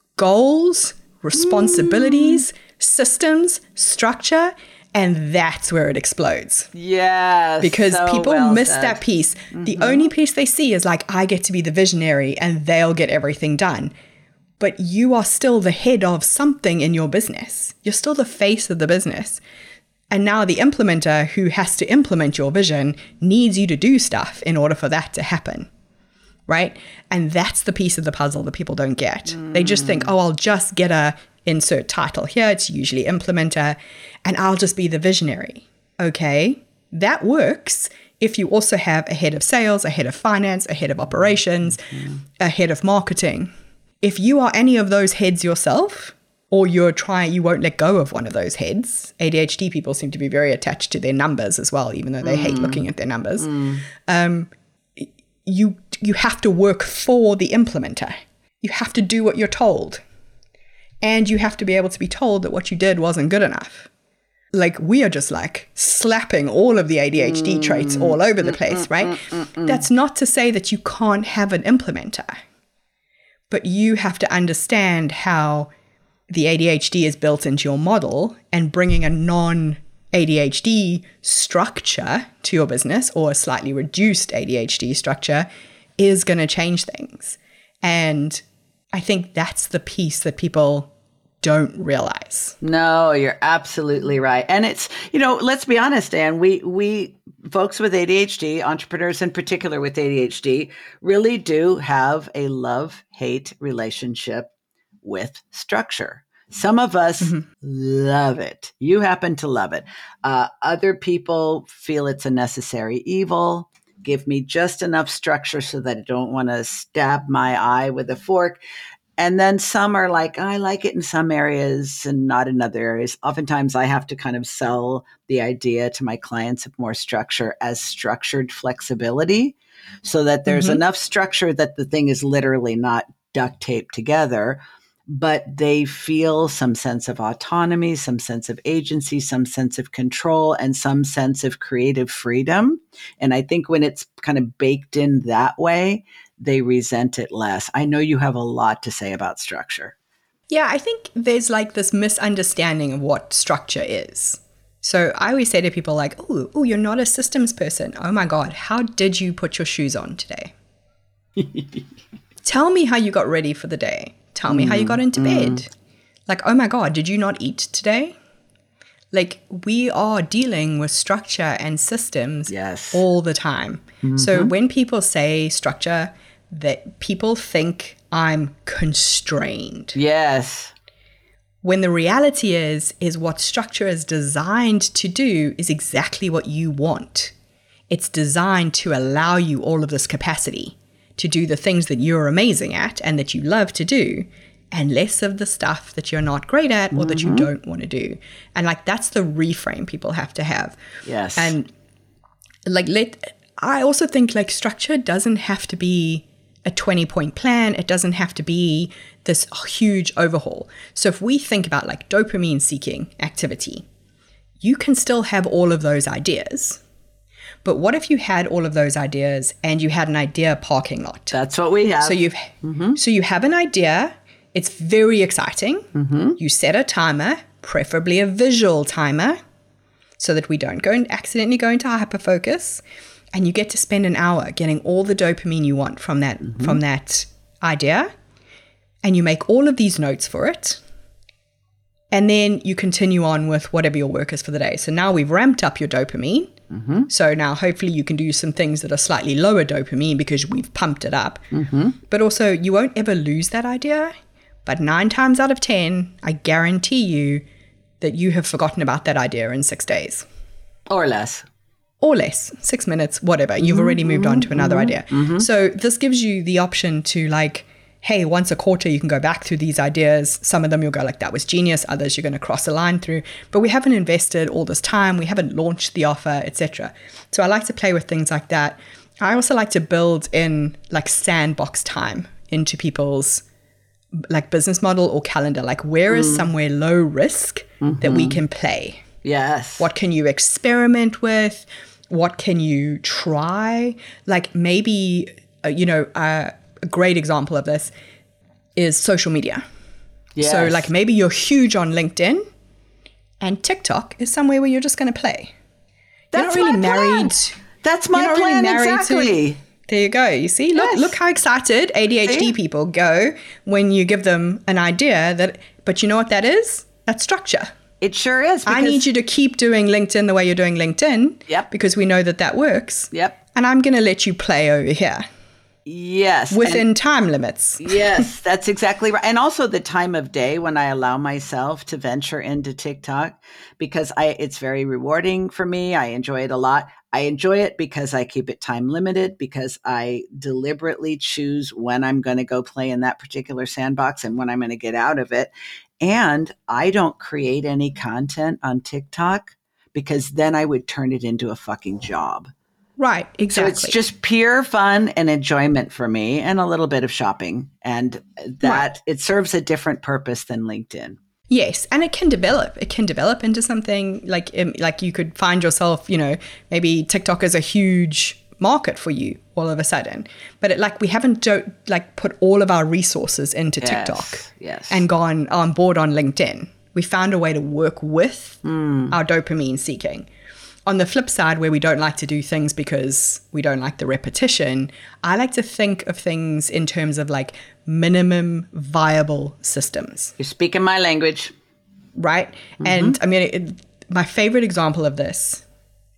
goals, responsibilities, mm. systems, structure, and that's where it explodes. Yes. Because so people well miss said. that piece. Mm-hmm. The only piece they see is like, I get to be the visionary and they'll get everything done. But you are still the head of something in your business. You're still the face of the business. And now the implementer who has to implement your vision needs you to do stuff in order for that to happen. Right? And that's the piece of the puzzle that people don't get. Mm. They just think, oh, I'll just get a insert title here. It's usually implementer, and I'll just be the visionary. Okay, that works if you also have a head of sales, a head of finance, a head of operations, mm-hmm. a head of marketing. If you are any of those heads yourself, or you're trying, you won't let go of one of those heads. A D H D people seem to be very attached to their numbers as well, even though they mm. hate looking at their numbers. Mm. Um, you you have to work for the implementer. You have to do what you're told. And you have to be able to be told that what you did wasn't good enough. Like, we are just like slapping all of the A D H D mm. traits all over the place, right? Mm, mm, mm, That's not to say that you can't have an implementer. But you have to understand how the A D H D is built into your model, and bringing a non-A D H D structure to your business, or a slightly reduced A D H D structure, is going to change things. And I think that's the piece that people don't realize. No, you're absolutely right. And it's, you know, let's be honest, Anne, we, we folks with A D H D, entrepreneurs in particular with A D H D, really do have a love-hate relationship with structure. Some of us mm-hmm. love it. You happen to love it. Uh, other people feel it's a necessary evil. Give me just enough structure so that I don't want to stab my eye with a fork. And then some are like, I like it in some areas and not in other areas. Oftentimes I have to kind of sell the idea to my clients of more structure as structured flexibility, so that there's mm-hmm. enough structure that the thing is literally not duct taped together. but they feel some sense of autonomy, some sense of agency, some sense of control, and some sense of creative freedom. And I think when it's kind of baked in that way, they resent it less. I know you have a lot to say about structure. Yeah, I think there's like this misunderstanding of what structure is. So I always say to people like, oh, oh, you're not a systems person. Oh my God, how did you put your shoes on today? Tell me how you got ready for the day. Tell me mm, how you got into mm. bed. Like, oh my God, did you not eat today? Like, we are dealing with structure and systems yes. all the time. Mm-hmm. So when people say structure, that people think I'm constrained. Yes. When the reality is, is what structure is designed to do is exactly what you want. It's designed to allow you all of this capacity to do the things that you're amazing at and that you love to do, and less of the stuff that you're not great at or mm-hmm. that you don't want to do. And like, that's the reframe people have to have. Yes. And like, let, I also think like structure doesn't have to be a twenty point plan. It doesn't have to be this huge overhaul. So if we think about like dopamine seeking activity, you can still have all of those ideas. But what if you had all of those ideas and you had an idea parking lot? That's what we have. So you've mm-hmm. so you have an idea. It's very exciting. Mm-hmm. You set a timer, preferably a visual timer, so that we don't go and accidentally go into hyperfocus. And you get to spend an hour getting all the dopamine you want from that mm-hmm. from that idea. And you make all of these notes for it. And then you continue on with whatever your work is for the day. So now we've ramped up your dopamine. Mm-hmm. So now hopefully you can do some things that are slightly lower dopamine because we've pumped it up. Mm-hmm. But also you won't ever lose that idea. But nine times out of ten, I guarantee you that you have forgotten about that idea in six days. Or less. Or less, six minutes, whatever. You've already moved on to another mm-hmm. idea. Mm-hmm. So this gives you the option to like, hey, once a quarter, you can go back through these ideas. Some of them you'll go like, that was genius. Others you're going to cross a line through. But we haven't invested all this time. We haven't launched the offer, et cetera. So I like to play with things like that. I also like to build in like sandbox time into people's like business model or calendar. Like where mm. is somewhere low risk mm-hmm. that we can play? Yes. What can you experiment with? What can you try? Like maybe, uh, you know, uh, a great example of this is social media. Yes. So like maybe you're huge on LinkedIn and TikTok is somewhere where you're just going to play. That's you're not really my married. Plan. That's my plan, really exactly. To, there you go. You see, look, yes. look how excited A D H D see? people go when you give them an idea that, but you know what that is? That's structure. It sure is. I need you to keep doing LinkedIn the way you're doing LinkedIn. Yep. Because we know that that works. Yep. And I'm going to let you play over here. Yes. Within and, time limits. Yes, that's exactly right. And also the time of day when I allow myself to venture into TikTok, because I it's very rewarding for me. I enjoy it a lot. I enjoy it because I keep it time limited, because I deliberately choose when I'm going to go play in that particular sandbox and when I'm going to get out of it. And I don't create any content on TikTok because then I would turn it into a fucking job. Right, exactly. So it's just pure fun and enjoyment for me and a little bit of shopping. And that right. it serves a different purpose than LinkedIn. Yes, and it can develop. It can develop into something like like you could find yourself, you know, maybe TikTok is a huge market for you all of a sudden. But it, like we haven't do, like put all of our resources into yes, TikTok yes. and gone on board on LinkedIn. We found a way to work with mm. our dopamine seeking. On the flip side, where we don't like to do things because we don't like the repetition, I like to think of things in terms of like minimum viable systems. You're speaking my language. Right? Mm-hmm. And I mean, it, my favorite example of this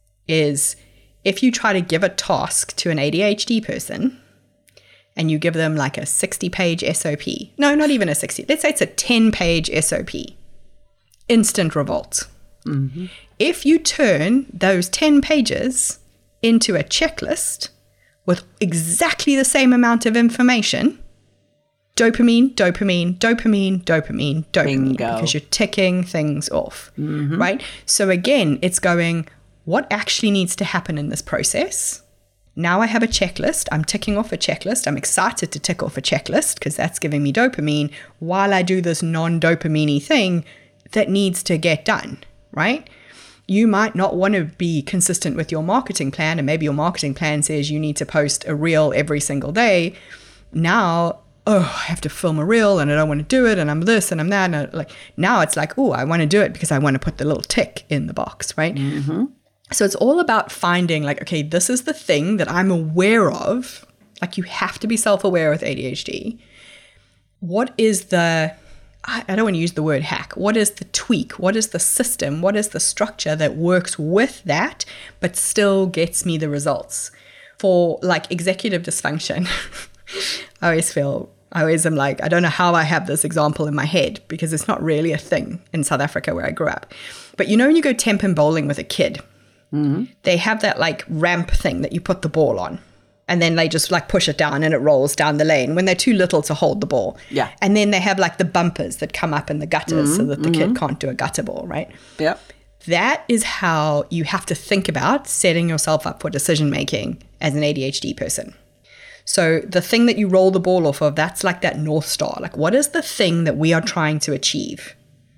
is if you try to give a task to an A D H D person and you give them like a sixty page S O P. No, not even a sixty. Let's say it's a ten page S O P. Instant revolt. Mm-hmm. If you turn those ten pages into a checklist with exactly the same amount of information, dopamine, dopamine, dopamine, dopamine, dopamine, Bingo. Because you're ticking things off, mm-hmm. right? So again, it's going, what actually needs to happen in this process? Now I have a checklist. I'm ticking off a checklist. I'm excited to tick off a checklist because that's giving me dopamine while I do this non-dopamine thing that needs to get done, right? You might not want to be consistent with your marketing plan, and maybe your marketing plan says you need to post a reel every single day. Now, oh, I have to film a reel and I don't want to do it, and I'm this and I'm that. And I, like now it's like, oh, I want to do it because I want to put the little tick in the box, right? Mm-hmm. So it's all about finding like, okay, this is the thing that I'm aware of. Like you have to be self-aware with A D H D. What is the, I don't want to use the word hack. What is the tweak? What is the system? What is the structure that works with that, but still gets me the results? For like executive dysfunction, I always feel, I always am like, I don't know how I have this example in my head because it's not really a thing in South Africa where I grew up. But you know when you go ten-pin bowling with a kid, mm-hmm. they have that like ramp thing that you put the ball on. And then they just like push it down and it rolls down the lane when they're too little to hold the ball. Yeah. And then they have like the bumpers that come up in the gutters mm-hmm, so that the mm-hmm. kid can't do a gutter ball, right? Yep. That is how you have to think about setting yourself up for decision making as an A D H D person. So the thing that you roll the ball off of, that's like that North Star. Like what is the thing that we are trying to achieve?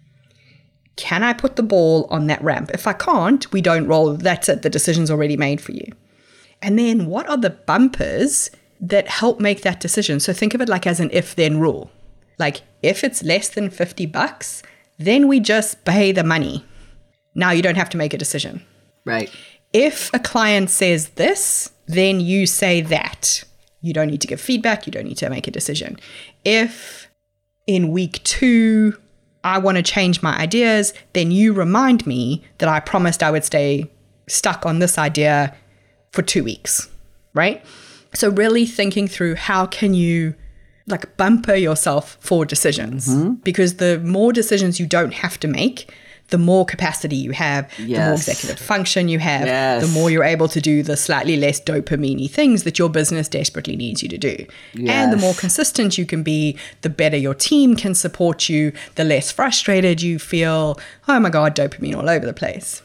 Can I put the ball on that ramp? If I can't, we don't roll. That's it. The decision's already made for you. And then what are the bumpers that help make that decision? So think of it like as an if-then rule. Like if it's less than fifty bucks, then we just pay the money. Now you don't have to make a decision. Right. If a client says this, then you say that. You don't need to give feedback. You don't need to make a decision. If in week two, I want to change my ideas, then you remind me that I promised I would stay stuck on this idea for two weeks, right? So really thinking through how can you like bumper yourself for decisions, mm-hmm. because the more decisions you don't have to make, the more capacity you have, yes. the more executive function you have, yes. the more you're able to do the slightly less dopamine-y things that your business desperately needs you to do. Yes. And the more consistent you can be, the better your team can support you, the less frustrated you feel. Oh my God, dopamine all over the place.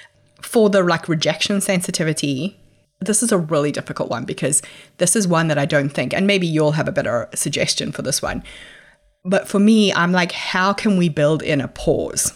For the like rejection sensitivity, this is a really difficult one because this is one that I don't think, and maybe you'll have a better suggestion for this one. But for me, I'm like, how can we build in a pause?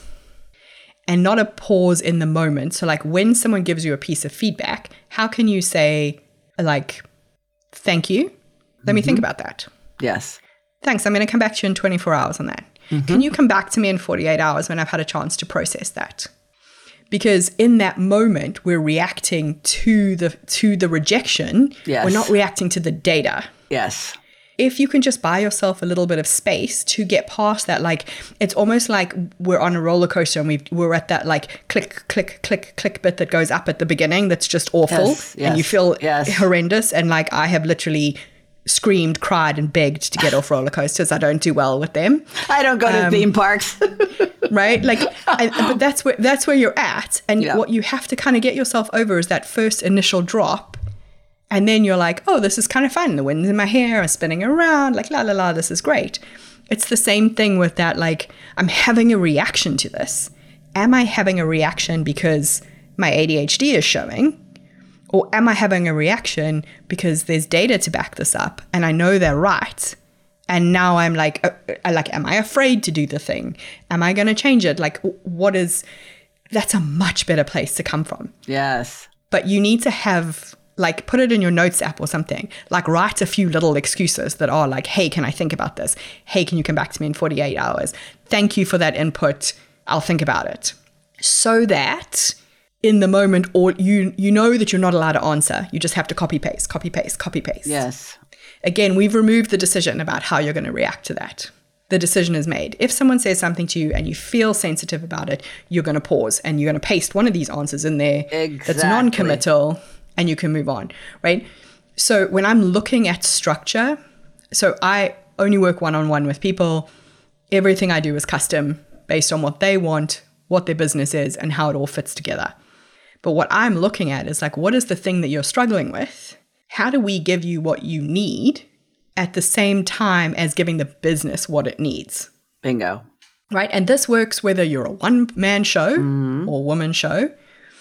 And not a pause in the moment. So like when someone gives you a piece of feedback, how can you say like, thank you? Let mm-hmm. me think about that. Yes. Thanks. I'm going to come back to you in twenty-four hours on that. Mm-hmm. Can you come back to me in forty-eight hours when I've had a chance to process that? Because in that moment, we're reacting to the to the rejection. Yes. We're not reacting to the data. Yes. If you can just buy yourself a little bit of space to get past that, like it's almost like we're on a roller coaster and we've, we're at that like click, click, click, click bit that goes up at the beginning that's just awful. Yes, yes, and you feel yes. horrendous. And like I have literally screamed, cried and begged to get off roller coasters. I don't do well with them. I don't go to um, theme parks. Right? Like, I, but that's where, that's where you're at. And yeah. what you have to kind of get yourself over is that first initial drop. And then you're like, oh, this is kind of fun. The wind's in my hair. I'm spinning around. Like, la, la, la, this is great. It's the same thing with that. Like, I'm having a reaction to this. Am I having a reaction because my A D H D is showing? Or am I having a reaction because there's data to back this up and I know they're right? And now I'm like, uh, like, am I afraid to do the thing? Am I going to change it? Like, what is, that's a much better place to come from. Yes. But you need to have, like, put it in your notes app or something. Like, write a few little excuses that are like, hey, can I think about this? Hey, can you come back to me in forty-eight hours? Thank you for that input. I'll think about it. So that in the moment, or you you know that you're not allowed to answer. You just have to copy paste, copy paste, copy paste. Yes. Again, we've removed the decision about how you're going to react to that. The decision is made. If someone says something to you and you feel sensitive about it, you're going to pause and you're going to paste one of these answers in there exactly. that's non-committal and you can move on, right? So when I'm looking at structure, so I only work one-on-one with people. Everything I do is custom based on what they want, what their business is, and how it all fits together. But what I'm looking at is like, what is the thing that you're struggling with? How do we give you what you need at the same time as giving the business what it needs? Bingo. Right? And this works whether you're a one-man show mm-hmm. or woman show.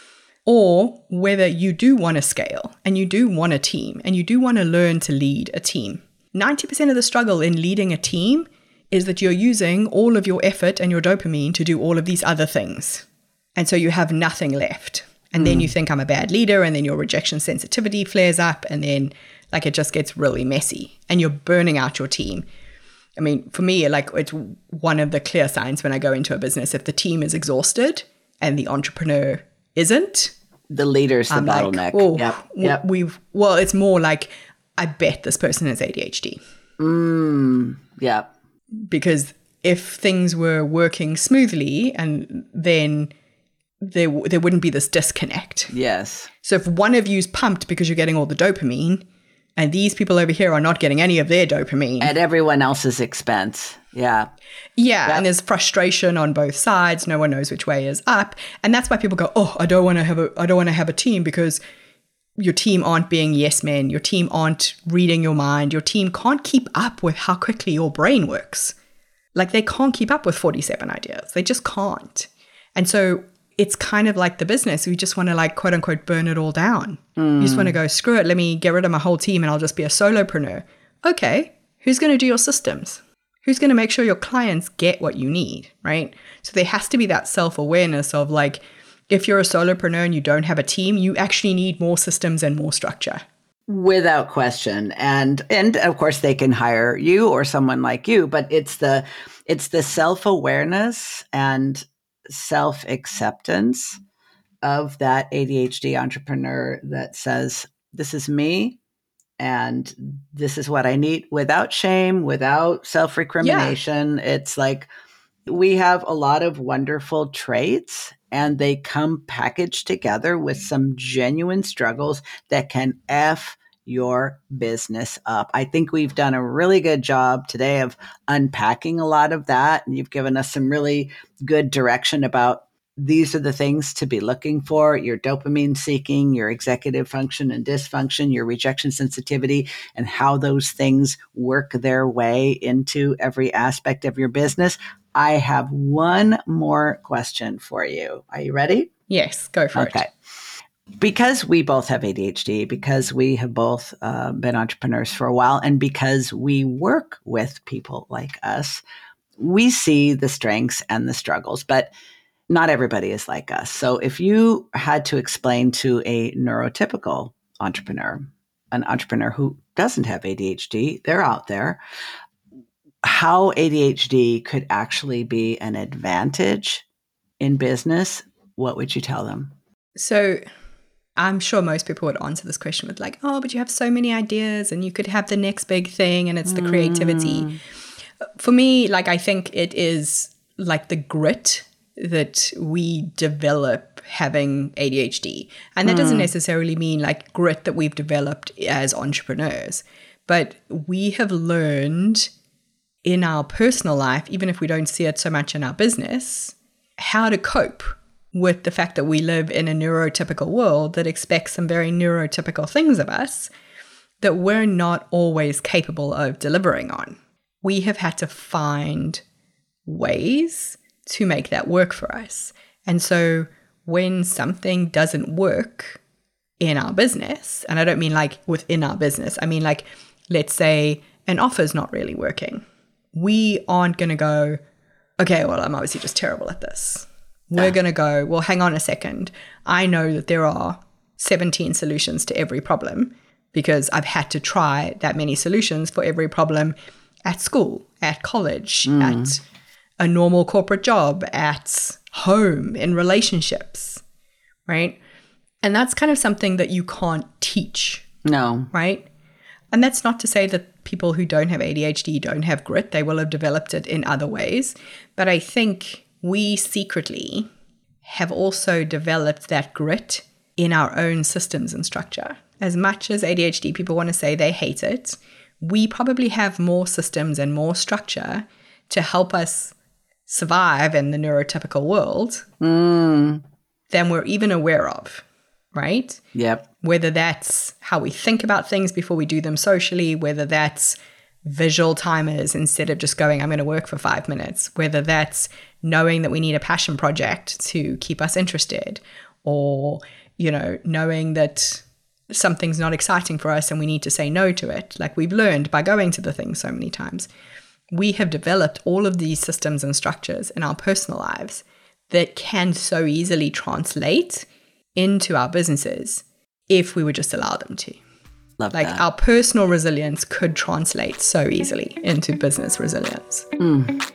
or whether you do want to scale and you do want a team and you do want to learn to lead a team. ninety percent of the struggle in leading a team is that you're using all of your effort and your dopamine to do all of these other things. And so you have nothing left. And mm. then you think I'm a bad leader, and then your rejection sensitivity flares up, and then like it just gets really messy and you're burning out your team. I mean, for me, like it's one of the clear signs when I go into a business, if the team is exhausted and the entrepreneur isn't. The leader's the I'm bottleneck. Like, oh, yep, yep. We've, well, it's more like, I bet this person has A D H D. Mm, yeah. Because if things were working smoothly, and then there there wouldn't be this disconnect. Yes. So if one of you's pumped because you're getting all the dopamine, and these people over here are not getting any of their dopamine. At everyone else's expense. Yeah. Yeah. Yep. And there's frustration on both sides. No one knows which way is up. And that's why people go, oh, I don't want to have a I don't want to have a team, because your team aren't being yes men. Your team aren't reading your mind. Your team can't keep up with how quickly your brain works. Like they can't keep up with forty-seven ideas. They just can't. And so it's kind of like the business. We just want to like, quote unquote, burn it all down. Mm. You just want to go, screw it. Let me get rid of my whole team and I'll just be a solopreneur. Okay. Who's going to do your systems? Who's going to make sure your clients get what you need, right? So there has to be that self-awareness of like, if you're a solopreneur and you don't have a team, you actually need more systems and more structure. Without question. And and of course they can hire you or someone like you, but it's the it's the self-awareness and self-acceptance of that A D H D entrepreneur that says, this is me and this is what I need, without shame, without self-recrimination. Yeah. It's like we have a lot of wonderful traits, and they come packaged together with some genuine struggles that can F your business up. I think we've done a really good job today of unpacking a lot of that. And you've given us some really good direction about these are the things to be looking for: your dopamine seeking, your executive function and dysfunction, your rejection sensitivity, and how those things work their way into every aspect of your business. I have one more question for you. Are you ready? Yes, go for okay. it. Because we both have A D H D, because we have both uh, been entrepreneurs for a while, and because we work with people like us, we see the strengths and the struggles, but not everybody is like us. So if you had to explain to a neurotypical entrepreneur, an entrepreneur who doesn't have A D H D, they're out there, how A D H D could actually be an advantage in business, what would you tell them? So I'm sure most people would answer this question with like, oh, but you have so many ideas and you could have the next big thing and it's the creativity. Mm. For me, like, I think it is like the grit that we develop having A D H D. And that mm. doesn't necessarily mean like grit that we've developed as entrepreneurs, but we have learned in our personal life, even if we don't see it so much in our business, how to cope with the fact that we live in a neurotypical world that expects some very neurotypical things of us that we're not always capable of delivering on. We have had to find ways to make that work for us. And so when something doesn't work in our business, and I don't mean like within our business, I mean like, let's say an offer's not really working. We aren't going to go, okay, well, I'm obviously just terrible at this. We're going to go, well, hang on a second. I know that there are seventeen solutions to every problem because I've had to try that many solutions for every problem at school, at college, mm. at a normal corporate job, at home, in relationships, right? And that's kind of something that you can't teach. No. Right? And that's not to say that people who don't have A D H D don't have grit. They will have developed it in other ways. But I think we secretly have also developed that grit in our own systems and structure. As much as A D H D people want to say they hate it, we probably have more systems and more structure to help us survive in the neurotypical world mm. than we're even aware of, right? Yep. Whether that's how we think about things before we do them socially, whether that's visual timers instead of just going, I'm going to work for five minutes, whether that's knowing that we need a passion project to keep us interested, or you know, knowing that something's not exciting for us and we need to say no to it, like we've learned by going to the thing so many times. We have developed all of these systems and structures in our personal lives that can so easily translate into our businesses if we would just allow them to. Love like that. Our personal resilience could translate so easily into business resilience. Mm.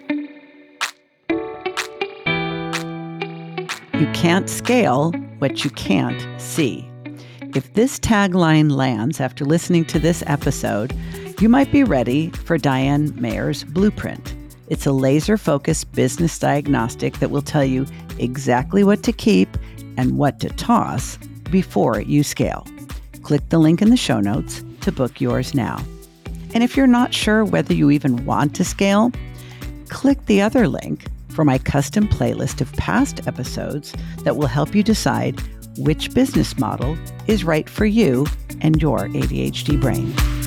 You can't scale what you can't see. If this tagline lands after listening to this episode, you might be ready for Diane Mayer's Blueprint. It's a laser-focused business diagnostic that will tell you exactly what to keep and what to toss before you scale. Click the link in the show notes to book yours now. And if you're not sure whether you even want to scale, click the other link for my custom playlist of past episodes that will help you decide which business model is right for you and your A D H D brain.